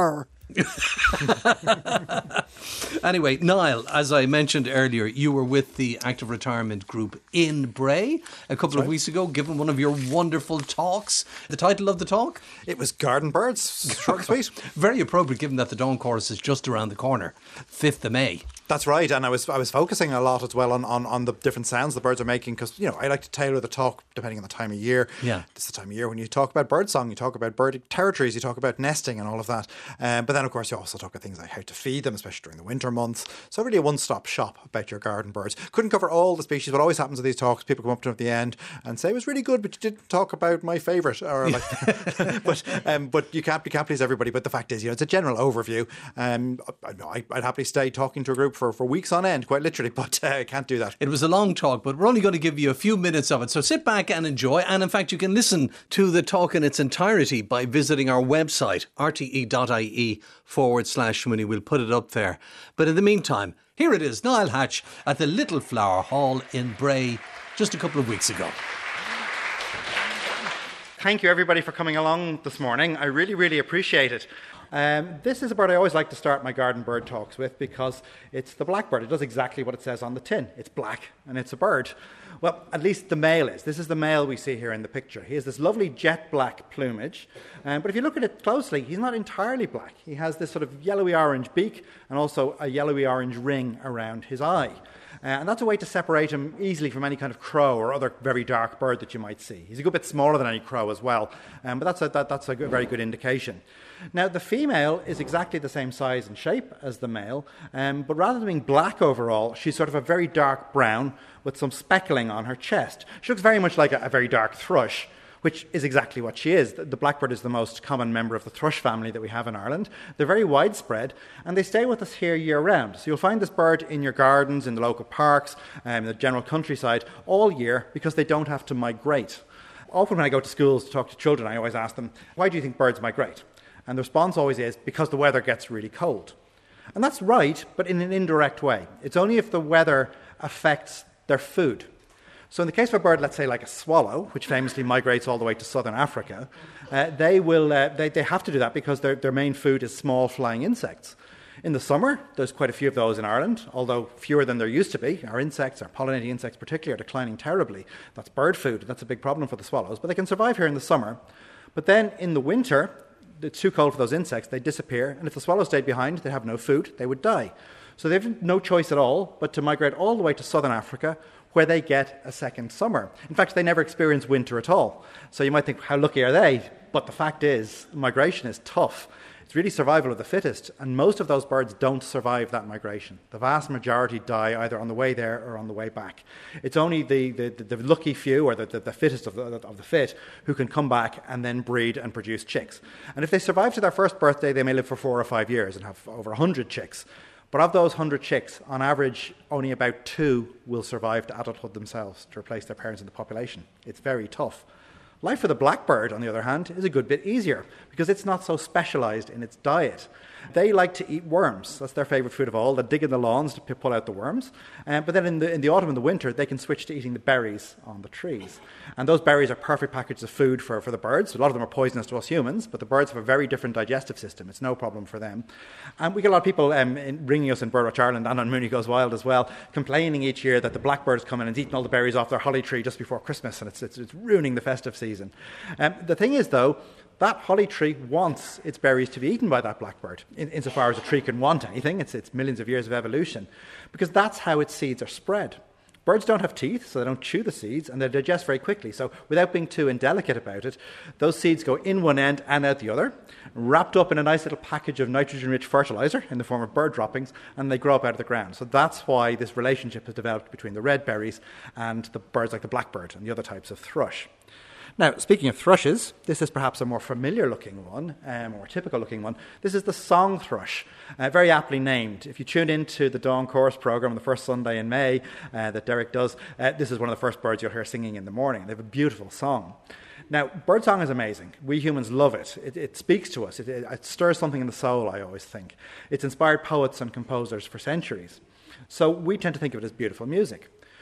Anyway, Niall, as I mentioned earlier, you were with the Active Retirement Group in Bray a couple That's of right. weeks ago, giving one of your wonderful talks. The title of the talk? It was Garden Birds, short and sweet. Very appropriate, given that the Dawn Chorus is just around the corner, fifth of May. That's right, and I was I was focusing a lot as well on, on, on the different sounds the birds are making, because, you know, I like to tailor the talk depending on the time of year. Yeah. It's the time of year when you talk about birdsong, you talk about bird territories, you talk about nesting and all of that. Um, but then, of course, you also talk about things like how to feed them, especially during the winter months. So really a one-stop shop about your garden birds. Couldn't cover all the species. What always happens with these talks, people come up to me at the end and say, it was really good, but you didn't talk about my favourite. Or like, but um, but you can't, you can't please everybody. But the fact is, you know, it's a general overview. Um, I, I'd happily stay talking to a group for, for weeks on end, quite literally, but uh, I can't do that. It was a long talk, but we're only going to give you a few minutes of it. So sit back and enjoy. And in fact, you can listen to the talk in its entirety by visiting our website, r t e dot i e forward slash Shmoney. We'll put it up there. But in the meantime, here it is, Niall Hatch at the Little Flower Hall in Bray just a couple of weeks ago. Thank you, everybody, for coming along this morning. I really, really appreciate it. Um, this is a bird I always like to start my garden bird talks with, because it's the blackbird. It does exactly what it says on the tin. It's black and it's a bird. Well, at least the male is. This is the male we see here in the picture. He has this lovely jet black plumage, um, but if you look at it closely, he's not entirely black. He has this sort of yellowy orange beak and also a yellowy orange ring around his eye. Uh, and that's a way to separate him easily from any kind of crow or other very dark bird that you might see. He's a good bit smaller than any crow as well, um, but that's a, that, that's a good, very good indication. Now, the female is exactly the same size and shape as the male, um, but rather than being black overall, she's sort of a very dark brown with some speckling on her chest. She looks very much like a, a very dark thrush, which is exactly what she is. The blackbird is the most common member of the thrush family that we have in Ireland. They're very widespread, and they stay with us here year-round. So you'll find this bird in your gardens, in the local parks, um, in the general countryside, all year, because they don't have to migrate. Often when I go to schools to talk to children, I always ask them, why do you think birds migrate? And the response always is, because the weather gets really cold. And that's right, but in an indirect way. It's only if the weather affects their food. So in the case of a bird, let's say like a swallow, which famously migrates all the way to southern Africa, uh, they will uh, they, they have to do that because their, their main food is small flying insects. In the summer, there's quite a few of those in Ireland, although fewer than there used to be. Our insects, our pollinating insects particularly, are declining terribly. That's bird food. That's a big problem for the swallows. But they can survive here in the summer. But then in the winter, it's too cold for those insects, they disappear, and if the swallow stayed behind, they have no food, they would die. So they have no choice at all but to migrate all the way to southern Africa, where they get a second summer. In fact, they never experience winter at all. So you might think, how lucky are they? But the fact is, migration is tough. It's really survival of the fittest, and most of those birds don't survive that migration. The vast majority die either on the way there or on the way back. It's only the, the, the lucky few, or the, the, the fittest of the, of the fit, who can come back and then breed and produce chicks. And if they survive to their first birthday, they may live for four or five years and have over one hundred chicks. But of those one hundred chicks, on average, only about two will survive to adulthood themselves to replace their parents in the population. It's very tough. Life for the blackbird, on the other hand, is a good bit easier because it's not so specialised in its diet. They like to eat worms. That's their favourite food of all. They dig in the lawns to pull out the worms. Um, but then in the, in the autumn and the winter, they can switch to eating the berries on the trees. And those berries are perfect packages of food for, for the birds. A lot of them are poisonous to us humans, but the birds have a very different digestive system. It's no problem for them. And we get a lot of people um, in, ringing us in Birdwatch Ireland and on Mooney Goes Wild as well, complaining each year that the blackbirds come in and eating all the berries off their holly tree just before Christmas, and it's, it's, it's ruining the festive season. Um, the thing is, though, that holly tree wants its berries to be eaten by that blackbird, in, insofar as a tree can want anything. It's, it's millions of years of evolution, because that's how its seeds are spread. Birds don't have teeth, so they don't chew the seeds, and they digest very quickly. So without being too indelicate about it, those seeds go in one end and out the other, wrapped up in a nice little package of nitrogen-rich fertilizer in the form of bird droppings, and they grow up out of the ground. So that's why this relationship has developed between the red berries and the birds like the blackbird and the other types of thrush. Now, speaking of thrushes, this is perhaps a more familiar-looking one, um, or typical-looking one. This is the song thrush, uh, very aptly named. If you tune into the Dawn Chorus programme on the first Sunday in May uh, that Derek does, uh, this is one of the first birds you'll hear singing in the morning. They have a beautiful song. Now, birdsong is amazing. We humans love it. It, it speaks to us. It, it, it stirs something in the soul, I always think. It's inspired poets and composers for centuries. So we tend to think of it as beautiful music.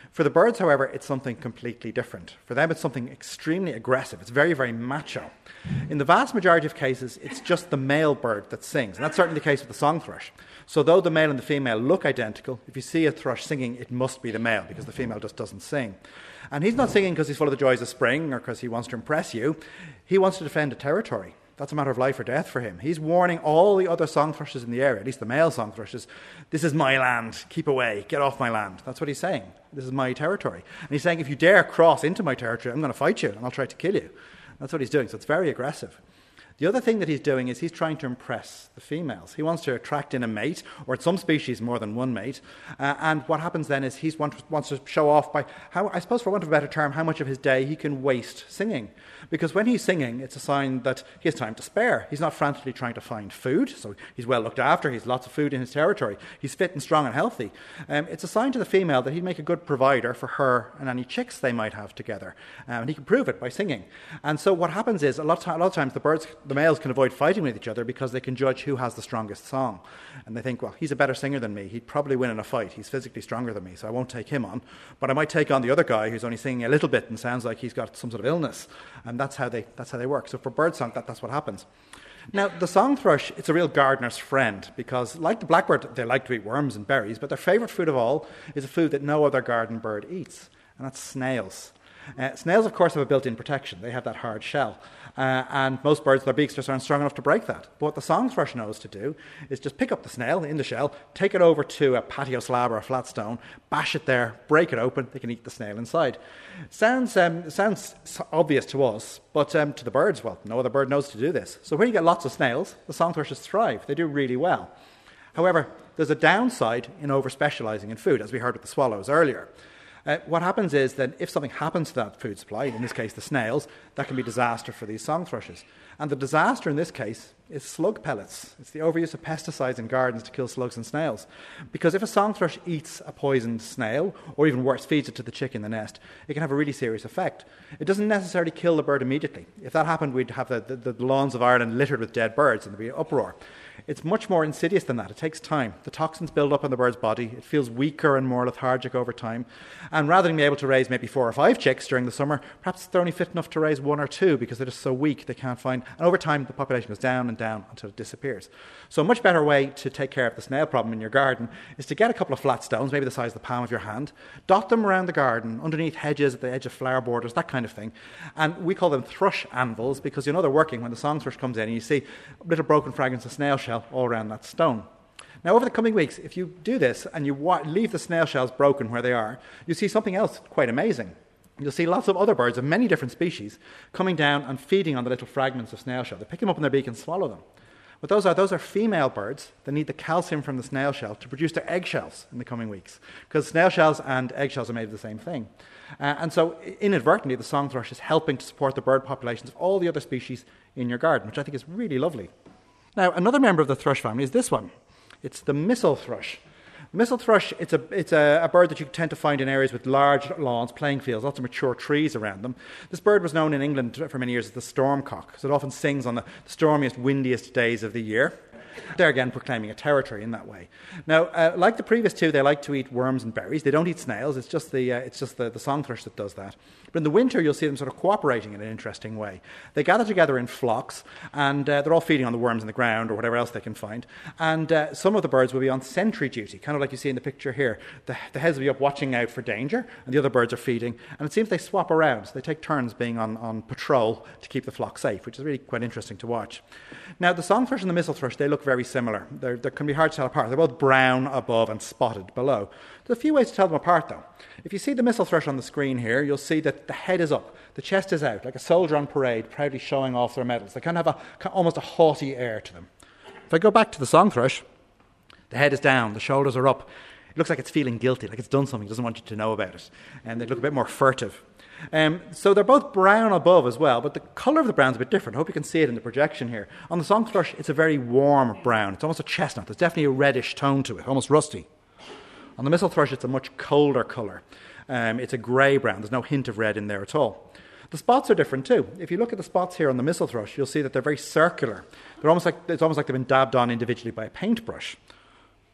For the birds, however, it's something completely different. For them, it's something extremely aggressive. It's very, very macho. In the vast majority of cases, it's just the male bird that sings. And that's certainly the case with the song thrush. So though the male and the female look identical, if you see a thrush singing, it must be the male, because the female just doesn't sing. And he's not singing because he's full of the joys of spring or because he wants to impress you. He wants to defend a territory. That's a matter of life or death for him. He's warning all the other song thrushes in the area, at least the male song thrushes, this is my land, keep away, get off my land. That's what he's saying. This is my territory. And he's saying, if you dare cross into my territory, I'm going to fight you and I'll try to kill you. That's what he's doing, so it's very aggressive. The other thing that he's doing is he's trying to impress the females. He wants to attract in a mate, or in some species more than one mate. Uh, and what happens then is he want, wants to show off by, how, I suppose for want of a better term, how much of his day he can waste singing. Because when he's singing, it's a sign that he has time to spare. He's not frantically trying to find food, so he's well looked after. He's lots of food in his territory. He's fit and strong and healthy. Um, it's a sign to the female that he'd make a good provider for her and any chicks they might have together. Um, and he can prove it by singing. And so what happens is, a lot, of, a lot of times the birds, the males can avoid fighting with each other because they can judge who has the strongest song. And they think, well, he's a better singer than me. He'd probably win in a fight. He's physically stronger than me, so I won't take him on. But I might take on the other guy who's only singing a little bit and sounds like he's got some sort of illness. And that's how they that's how they work. So for birdsong, that, that's what happens. Now, the song thrush, it's a real gardener's friend because, like the blackbird, they like to eat worms and berries, but their favourite food of all is a food that no other garden bird eats, and that's snails. Uh, snails, of course, have a built-in protection. They have that hard shell. Uh, and most birds, their beaks just aren't strong enough to break that. But what the song thrush knows to do is just pick up the snail in the shell, take it over to a patio slab or a flat stone, bash it there, break it open, they can eat the snail inside. Sounds um, sounds obvious to us, but um, to the birds, well, no other bird knows to do this. So when you get lots of snails, the song thrushes thrive. They do really well. However, there's a downside in over-specialising in food, as we heard with the swallows earlier. Uh, what happens is that if something happens to that food supply, in this case the snails, that can be disaster for these song thrushes. And the disaster in this case is slug pellets. It's the overuse of pesticides in gardens to kill slugs and snails. Because if a song thrush eats a poisoned snail, or even worse, feeds it to the chick in the nest, it can have a really serious effect. It doesn't necessarily kill the bird immediately. If that happened, we'd have the, the, the lawns of Ireland littered with dead birds and there'd be an uproar. It's much more insidious than that. It takes time. The toxins build up in the bird's body. It feels weaker and more lethargic over time. And rather than be able to raise maybe four or five chicks during the summer, perhaps they're only fit enough to raise one or two because they're just so weak they can't find. And over time, the population goes down and down until it disappears. So a much better way to take care of the snail problem in your garden is to get a couple of flat stones, maybe the size of the palm of your hand, dot them around the garden, underneath hedges, at the edge of flower borders, that kind of thing. And we call them thrush anvils because you know they're working when the song thrush comes in and you see little broken fragments of snail shell all around that stone. Now, over the coming weeks, if you do this and you wa- leave the snail shells broken where they are, you see something else quite amazing. You'll see lots of other birds of many different species coming down and feeding on the little fragments of snail shell. They pick them up in their beak and swallow them. What those are, those are female birds that need the calcium from the snail shell to produce their eggshells in the coming weeks, because snail shells and eggshells are made of the same thing. Uh, and so, inadvertently, the song thrush is helping to support the bird populations of all the other species in your garden, which I think is really lovely. Now, another member of the thrush family is this one. It's the missel thrush. The missel thrush, it's a it's a, a bird that you tend to find in areas with large lawns, playing fields, lots of mature trees around them. This bird was known in England for many years as the stormcock, so it often sings on the stormiest, windiest days of the year. They're again proclaiming a territory in that way. Now, uh, like the previous two, they like to eat worms and berries. They don't eat snails. It's just the uh, it's just the, the song thrush that does that. But in the winter, you'll see them sort of cooperating in an interesting way. They gather together in flocks, and uh, they're all feeding on the worms in the ground or whatever else they can find. And uh, some of the birds will be on sentry duty, kind of like you see in the picture here. The, the heads will be up watching out for danger, and the other birds are feeding. And it seems they swap around. So they take turns being on, on patrol to keep the flock safe, which is really quite interesting to watch. Now, the song thrush and the missel thrush, they look very similar. They're, they can be hard to tell apart. They're both brown above and spotted below. There's a few ways to tell them apart, though. If you see the missel thrush on the screen here, you'll see that the head is up, the chest is out, like a soldier on parade, proudly showing off their medals. They kind of have a, almost a haughty air to them. If I go back to the song thrush, the head is down, the shoulders are up. It looks like it's feeling guilty, like it's done something, it doesn't want you to know about it. And they look a bit more furtive. Um, so they're both brown above as well, but the colour of the brown's a bit different. I hope you can see it in the projection here. On the song thrush, it's a very warm brown. It's almost a chestnut. There's definitely a reddish tone to it, almost rusty. On the missel thrush, it's a much colder colour. Um, it's a grey brown. There's no hint of red in there at all. The spots are different too. If you look at the spots here on the missel thrush, you'll see that they're very circular. They're almost like it's almost like they've been dabbed on individually by a paintbrush.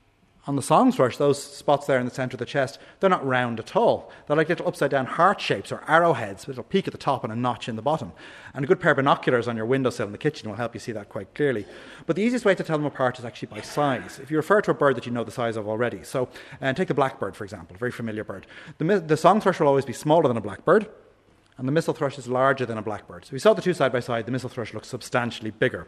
On the song thrush, those spots there in the centre of the chest, they're not round at all. They're like little upside-down heart shapes or arrowheads with a peak at the top and a notch in the bottom. And a good pair of binoculars on your windowsill in the kitchen will help you see that quite clearly. But the easiest way to tell them apart is actually by size. If you refer to a bird that you know the size of already, so uh, take the blackbird, for example, a very familiar bird. The, the song thrush will always be smaller than a blackbird, and the mistle thrush is larger than a blackbird. So we saw the two side by side, the mistle thrush looks substantially bigger.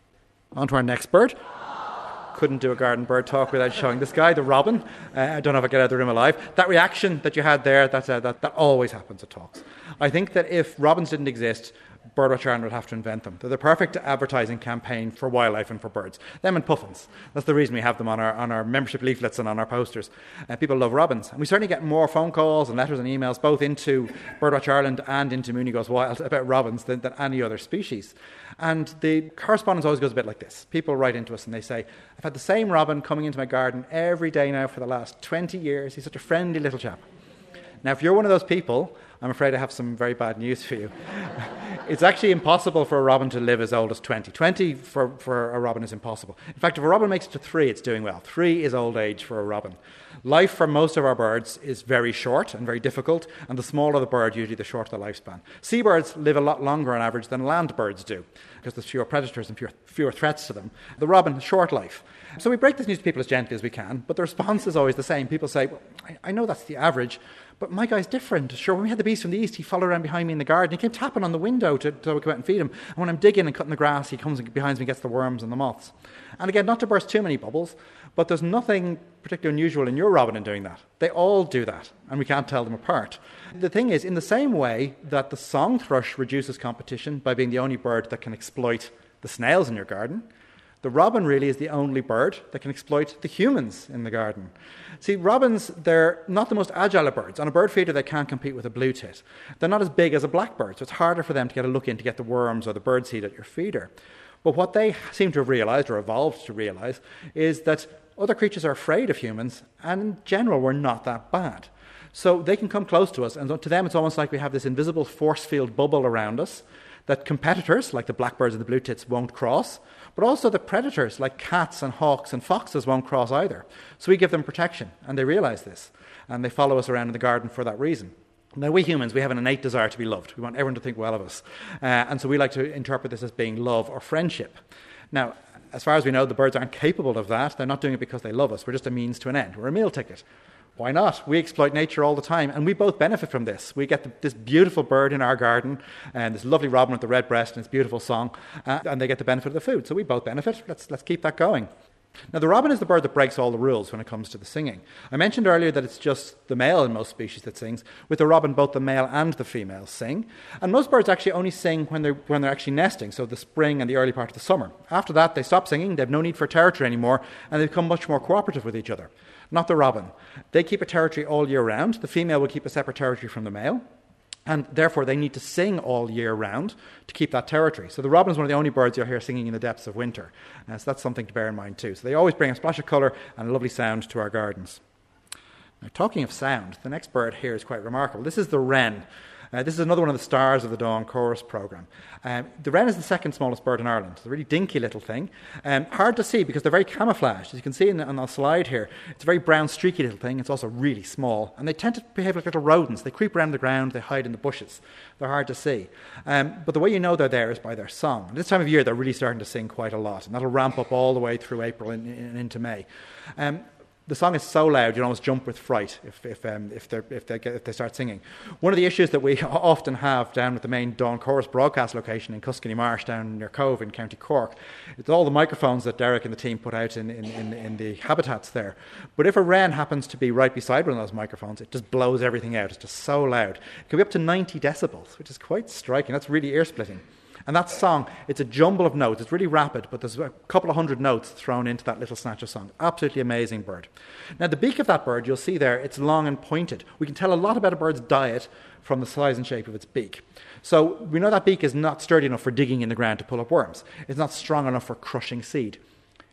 On to our next bird. Couldn't do a garden bird talk without showing this guy, the robin. Uh, I don't know if I get out of the room alive. That reaction that you had there, that's, uh, that, that always happens at talks. I think that if robins didn't exist, Birdwatch Ireland would have to invent them. They're the perfect advertising campaign for wildlife and for birds. Them and puffins. That's the reason we have them on our on our membership leaflets and on our posters. Uh, people love robins. And we certainly get more phone calls and letters and emails, both into Birdwatch Ireland and into Mooney Goes Wild, about robins than, than any other species. And the correspondence always goes a bit like this. People write into us and they say, I've had the same robin coming into my garden every day now for the last twenty years. He's such a friendly little chap. Now, if you're one of those people, I'm afraid I have some very bad news for you. It's actually impossible for a robin to live as old as twenty. twenty for, for a robin is impossible. In fact, if a robin makes it to three, it's doing well. Three is old age for a robin. Life for most of our birds is very short and very difficult, and the smaller the bird, usually the shorter the lifespan. Seabirds live a lot longer on average than land birds do, because there's fewer predators and fewer, fewer threats to them. The robin, short life. So we break this news to people as gently as we can, but the response is always the same. People say, well, I, I know that's the average, but my guy's different. Sure, when we had the beast from the east, he followed around behind me in the garden. He came tapping on the window to, to come out and feed him. And when I'm digging and cutting the grass, he comes behind me and gets the worms and the moths. And again, not to burst too many bubbles, but there's nothing particularly unusual in your robin in doing that. They all do that, and we can't tell them apart. The thing is, in the same way that the song thrush reduces competition by being the only bird that can exploit the snails in your garden, the robin really is the only bird that can exploit the humans in the garden. See, robins, they're not the most agile of birds. On a bird feeder, they can't compete with a blue tit. They're not as big as a blackbird, so it's harder for them to get a look in to get the worms or the birdseed at your feeder. But what they seem to have realised, or evolved to realise, is that other creatures are afraid of humans, and in general, we're not that bad. So they can come close to us, and to them, it's almost like we have this invisible force field bubble around us that competitors, like the blackbirds and the blue tits, won't cross, but also the predators, like cats and hawks and foxes, won't cross either. So we give them protection, and they realise this, and they follow us around in the garden for that reason. Now, we humans, we have an innate desire to be loved. We want everyone to think well of us. Uh, and so we like to interpret this as being love or friendship. Now, as far as we know, the birds aren't capable of that. They're not doing it because they love us. We're just a means to an end. We're a meal ticket. Why not? We exploit nature all the time, and we both benefit from this. We get the, this beautiful bird in our garden, and this lovely robin with the red breast and its beautiful song, uh, and they get the benefit of the food. So we both benefit. Let's, let's keep that going. Now, the robin is the bird that breaks all the rules when it comes to the singing. I mentioned earlier that it's just the male in most species that sings. With the robin, both the male and the female sing. And most birds actually only sing when they're, when they're actually nesting, so the spring and the early part of the summer. After that, they stop singing, they have no need for territory anymore, and they become much more cooperative with each other. Not the robin. They keep a territory all year round. The female will keep a separate territory from the male. And therefore, they need to sing all year round to keep that territory. So the robin is one of the only birds you'll hear singing in the depths of winter. Uh, so that's something to bear in mind too. So they always bring a splash of colour and a lovely sound to our gardens. Now, talking of sound, the next bird here is quite remarkable. This is the wren. Uh, this is another one of the stars of the Dawn Chorus programme. Um, the wren is the second smallest bird in Ireland. It's a really dinky little thing. Um, hard to see because they're very camouflaged. As you can see in the, on the slide here, it's a very brown, streaky little thing. It's also really small. And they tend to behave like little rodents. They creep around the ground. They hide in the bushes. They're hard to see. Um, but the way you know they're there is by their song. And this time of year, they're really starting to sing quite a lot. And that'll ramp up all the way through April and, and into May. Um, The song is so loud you almost jump with fright if if um, if, if they get, if they start singing. One of the issues that we often have down at the main Dawn Chorus broadcast location in Cuskeny Marsh down near Cove in County Cork, it's all the microphones that Derek and the team put out in, in, in, in the habitats there. But if a wren happens to be right beside one of those microphones, it just blows everything out. It's just so loud. It can be up to ninety decibels, which is quite striking. That's really ear-splitting. And that song, it's a jumble of notes. It's really rapid, but there's a couple of hundred notes thrown into that little snatch of song. Absolutely amazing bird. Now, the beak of that bird, you'll see there, it's long and pointed. We can tell a lot about a bird's diet from the size and shape of its beak. So we know that beak is not sturdy enough for digging in the ground to pull up worms. It's not strong enough for crushing seed.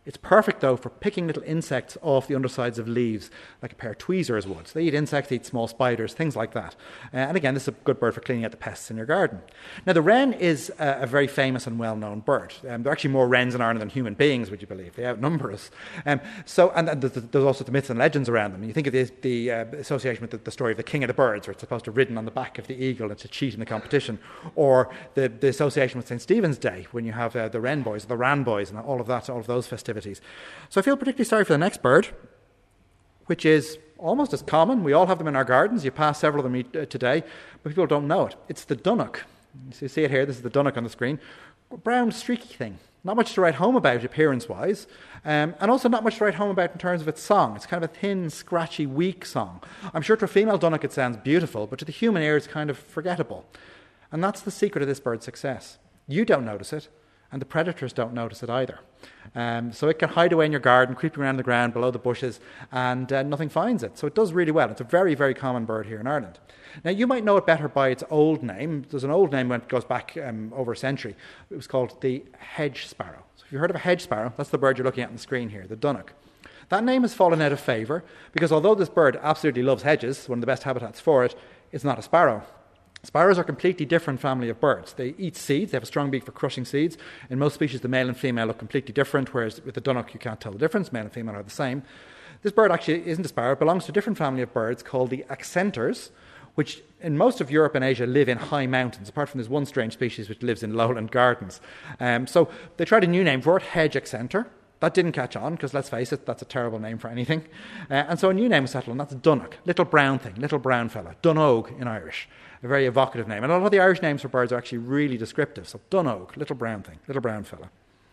It's perfect, though, for picking little insects off the undersides of leaves, like a pair of tweezers would. So they eat insects, they eat small spiders, things like that. Uh, and again, this is a good bird for cleaning out the pests in your garden. Now, the wren is a, a very famous and well-known bird. Um, there are actually more wrens in Ireland than human beings, would you believe? They outnumber us. Um, so, and, and there's also the myths and legends around them. You think of the, the uh, association with the, the story of the King of the Birds, where it's supposed to have ridden on the back of the eagle and to cheat in the competition, or the, the association with Saint Stephen's Day, when you have uh, the wren boys, the ran boys, and all of that, all of those festivities. So I feel particularly sorry for the next bird, which is almost as common. We all have them in our gardens. You pass several of them today, but people don't know it. It's the dunnock. So you see it here. This is the dunnock on the screen. A brown, streaky thing. Not much to write home about appearance-wise, um, and also not much to write home about in terms of its song. It's kind of a thin, scratchy, weak song. I'm sure to a female dunnock it sounds beautiful, but to the human ear it's kind of forgettable. And that's the secret of this bird's success. You don't notice it, and the predators don't notice it either. Um, so it can hide away in your garden, creeping around the ground below the bushes, and uh, nothing finds it. So it does really well. It's a very, very common bird here in Ireland. Now, you might know it better by its old name. There's an old name that goes back um, over a century. It was called the hedge sparrow. So if you've heard of a hedge sparrow, that's the bird you're looking at on the screen here, the dunnock. That name has fallen out of favour because although this bird absolutely loves hedges, one of the best habitats for it, it's not a sparrow. Sparrows are a completely different family of birds. They eat seeds. They have a strong beak for crushing seeds. In most species, the male and female look completely different, whereas with the dunnock, you can't tell the difference. Male and female are the same. This bird actually isn't a sparrow. It belongs to a different family of birds called the accenters, which in most of Europe and Asia live in high mountains, apart from this one strange species which lives in lowland gardens. Um, so they tried a new name for it, hedge accenter. That didn't catch on, because let's face it, that's a terrible name for anything. Uh, and so a new name was settled, and that's dunnock, little brown thing, little brown fella, dunogue in Irish. A very evocative name. And a lot of the Irish names for birds are actually really descriptive. So dunogue, little brown thing, little brown fella.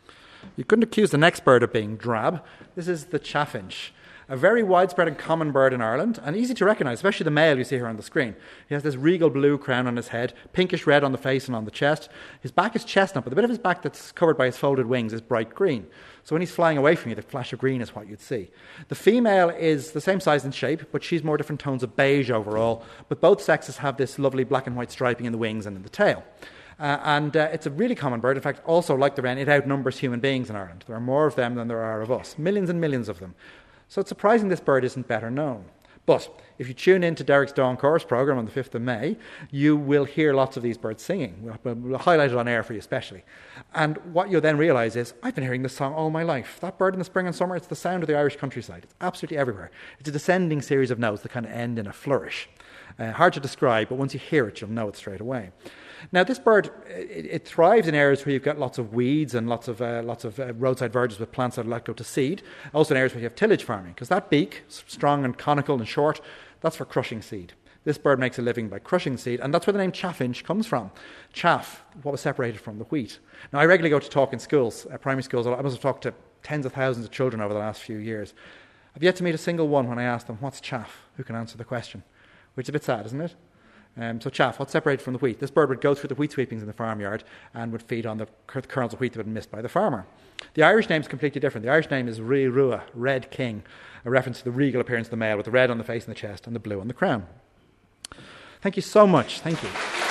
You couldn't accuse the next bird of being drab. This is the chaffinch, a very widespread and common bird in Ireland, and easy to recognise, especially the male you see here on the screen. He has this regal blue crown on his head, pinkish red on the face and on the chest. His back is chestnut, but the bit of his back that's covered by his folded wings is bright green. So when he's flying away from you, the flash of green is what you'd see. The female is the same size and shape, but she's more different tones of beige overall. But both sexes have this lovely black and white striping in the wings and in the tail. Uh, and uh, it's a really common bird. In fact, also like the wren, it outnumbers human beings in Ireland. There are more of them than there are of us. Millions and millions of them. So it's surprising this bird isn't better known. But if you tune in to Derek's Dawn Chorus programme on the fifth of May, you will hear lots of these birds singing. We'll, we'll highlight it on air for you especially. And what you'll then realise is, I've been hearing this song all my life. That bird in the spring and summer, it's the sound of the Irish countryside. It's absolutely everywhere. It's a descending series of notes that kind of end in a flourish. Uh, hard to describe, but once you hear it, you'll know it straight away. Now, this bird, it, it thrives in areas where you've got lots of weeds and lots of uh, lots of uh, roadside verges with plants that are let go to seed. Also in areas where you have tillage farming, because that beak, strong and conical and short, that's for crushing seed. This bird makes a living by crushing seed, and that's where the name chaffinch comes from. Chaff, what was separated from the wheat. Now, I regularly go to talk in schools, uh, primary schools. I must have talked to tens of thousands of children over the last few years. I've yet to meet a single one when I ask them, what's chaff? Who can answer the question? Which is a bit sad, isn't it? Um, so chaff, what's separated from the wheat? This bird would go through the wheat sweepings in the farmyard and would feed on the kernels of wheat that had been missed by the farmer. The Irish name is completely different. The Irish name is Rí Rua, Red King, a reference to the regal appearance of the male with the red on the face and the chest and the blue on the crown. Thank you so much. Thank you.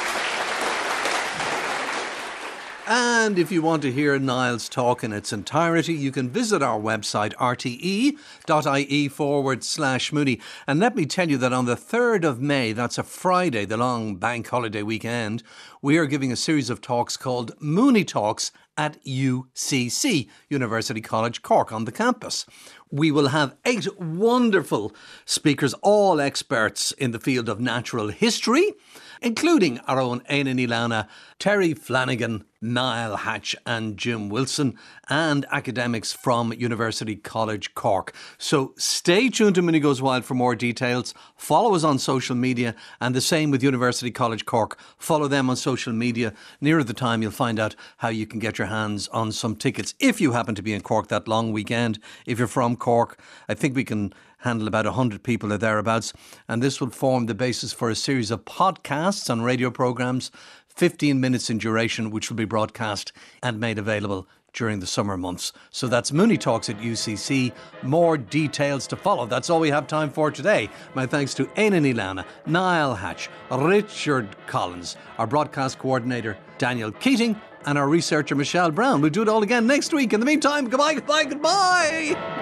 And if you want to hear Niall's talk in its entirety, you can visit our website, rte.ie forward slash Mooney. And let me tell you that on the third of May, that's a Friday, the long bank holiday weekend, we are giving a series of talks called Mooney Talks at U C C, University College Cork, on the campus. We will have eight wonderful speakers, all experts in the field of natural history, including our own Éanna Ní Lamhna, Terry Flanagan, Niall Hatch and Jim Wilson, and academics from University College Cork. So stay tuned to Mooney Goes Wild for more details. Follow us on social media, and the same with University College Cork. Follow them on social media. Nearer the time, you'll find out how you can get your hands on some tickets if you happen to be in Cork that long weekend. If you're from Cork, I think we can handle about one hundred people or thereabouts, and this will form the basis for a series of podcasts on radio programmes, fifteen minutes in duration, which will be broadcast and made available during the summer months. So that's Mooney Talks at U C C. More details to follow. That's all we have time for today. My thanks to Éanna Ní Lamhna, Niall Hatch, Richard Collins, our broadcast coordinator Daniel Keating, and our researcher Michelle Brown. We'll do it all again next week. In the meantime, goodbye, goodbye, goodbye.